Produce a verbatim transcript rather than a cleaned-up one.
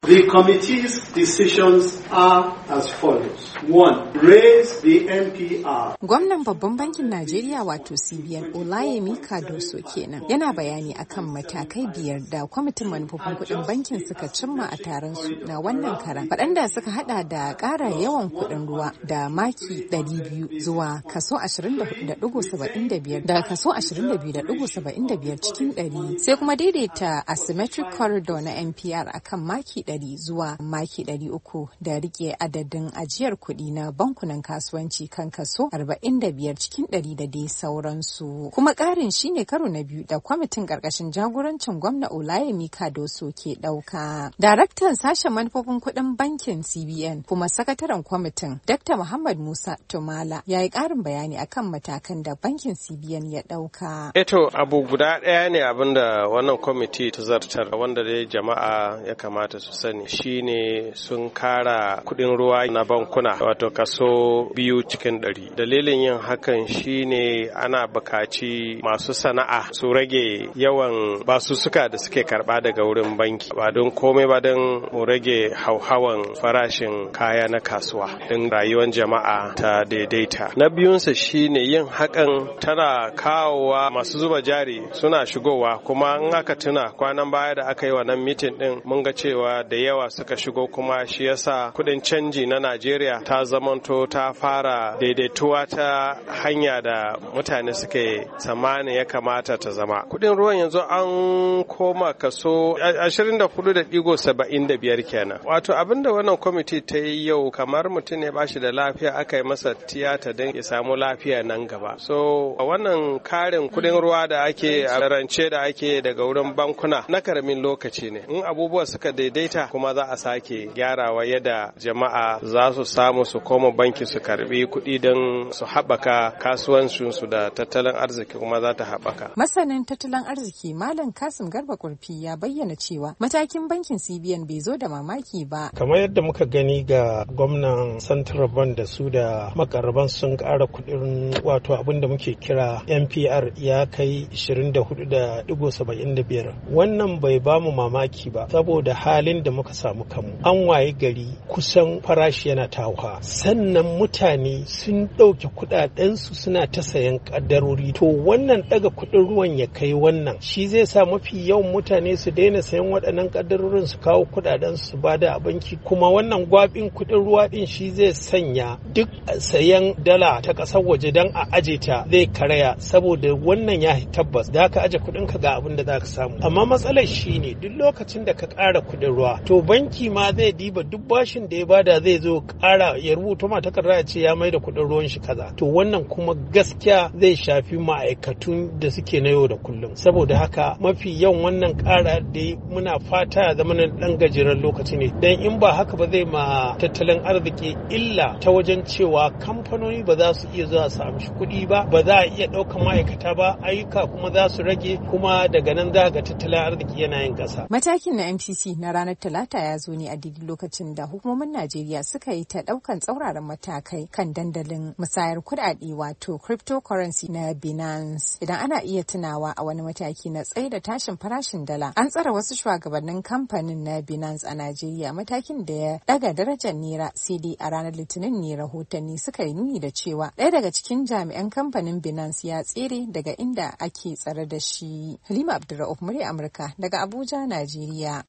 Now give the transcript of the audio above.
The committee's decisions are as follows. One, raise the N P R. Gwamnan babban bankin Najeriya wato C B N Olayemi Kadoso kenan yana bayani akan matakai biyar da kwamitin manufofin kuɗin bankin suka cimma a taron su na wannan karan, waɗanda suka hada da ƙara yawan kuɗin ruwa da maki ɗari biyu zuwa kaso ashirin da hudu da ɗigo saba'in da biyar daga kaso ashirin da biyu da ɗigo saba'in da biyar cikin ɗari, sai kuma daidaita asymmetric corridor na N P R akan maki ɗari zuwa maki ɗari uku da rike adadin ajiyar kuɗi na bankunan kasuwanci kan kaso arba'in da biyar cikin ɗari da dai sauransu. Kuma ƙarin shine karo na biyu da kwamitin ƙarƙashin jagorancin gwamna Olayemi Kadoso ke ɗauka. Daraktan sashen manufofin kuɗin bankin C B N kuma sakataren kwamitin Doctor Muhammad Musa Tumala ya yi ƙarin bayani akan matakan da bankin C B N ya ɗauka. Eto abu guda ɗaya ne abinda wannan kwamiti ta zartar wanda dai jama'a ya kamata su sani shine sun kara kuɗin ruwa na bankuna wato kaso biyu cikin ɗari. Dalilin yin hakan shine ana bukaci masu sana'a su rage yawan basussuka da suke karba daga wurin banki ba don komai ba don mu rage hauhawan farashin kaya na kasuwa don rayuwar jama'a ta daidaita. Na biyunsa shine yin hakan tana kawowa masu zuba jari suna shigowa, kuma in aka tuna kwanan baya da aka yi wannan mitin din mun ga cewa da yawa suka shigo, kuma shi yasa kudin canji na Najeriya ta zamanto ta fara daidaituwa ta hanya da mutane suke tsammani ya kamata ta zama. Kudin ruwan yanzu an koma kaso ashirin da hudu da digo saba'in da biyar kenan. Wato abinda wannan kwamiti ta yi yau kamar mutum ne bashi da lafiya aka yi masa tiyata don ya samu lafiya nan gaba. So a wannan karin kudin ruwa da ake a rance da ake daga wurin bankuna na karamin lokaci ne. In abubuwa suka daidaita kuma za a sake gyarawa yadda jama'a za su samu su koma banki su karbi kuɗi don su haɓaka kasuwancinsu da tattalin arziki kuma za ta haɓaka. Masanin tattalin arziki Malam Kasim Garba Kurfi ya bayyana cewa matakin bankin C B N bai zo da mamaki ba. Kamar yadda muka gani ga gwamnan Central Bank da su da makarraban sun ƙara kuɗin wato abin da muke kira N P R ya kai ashirin da hudu da digo saba'in da biyar. Wannan bai ba mu mamaki ba saboda halin da muka samu kanmu. An waye gari kusan farashi yana tawa. Sannan mutane sun ɗauke kuɗaɗensu suna ta sayan ƙaddarori. To wannan ɗaga kuɗin ruwan ya kai wannan shi zai sa mafi yawan mutane su daina sayan waɗannan ƙaddarorin su kawo kuɗaɗen su bada a banki, kuma wannan gwabin kuɗin ruwa ɗin shi zai sanya duk sayan dala ta ƙasar waje don a aje ta zai karaya, saboda wannan ya tabbas da ka aje kuɗin ka ga abin da za ka samu. Amma matsalar shi ne duk lokacin da ka ƙara kuɗin ruwa to banki ma zai diba duk bashin da ya bada zai zo ƙara ya rubuta ma takarda ya ce ya mai da kuɗin ruwan shi kaza. To wannan kuma gaskiya zai shafi ma'aikatun da suke na yau da kullum. Saboda haka mafi yawan wannan ƙara da muna fata ya zama ɗan gajeren lokaci ne, dan in ba haka ba zai ma tattalin arziki illa ta wajen cewa kamfanoni ba za su iya zuwa su amshi kuɗi ba, ba za a iya ɗaukar ma'aikata ba, ayyuka kuma za su rage, kuma daga nan za ga tattalin arziki yana yin ƙasa. Matakin na M C C na ranar Talata ya zo ne a daidai lokacin da hukumomin Najeriya suka yi ta ɗaukan tsauraran matakai kan dandalin musayar kuɗaɗe wato cryptocurrency na Binance. Idan ana iya tunawa a wani mataki na tsaye da tashin farashin dala, an tsara wasu shugabannin kamfanin na Binance a Najeriya, matakin da ya daga darajar naira. C D a ranar Litinin ne rahotanni suka yi nuni da cewa ɗaya daga cikin jami'an kamfanin Binance ya tsere daga inda ake tsare da shi. Halima Abdulra'uf, murya Amurka daga Abuja, Najeriya.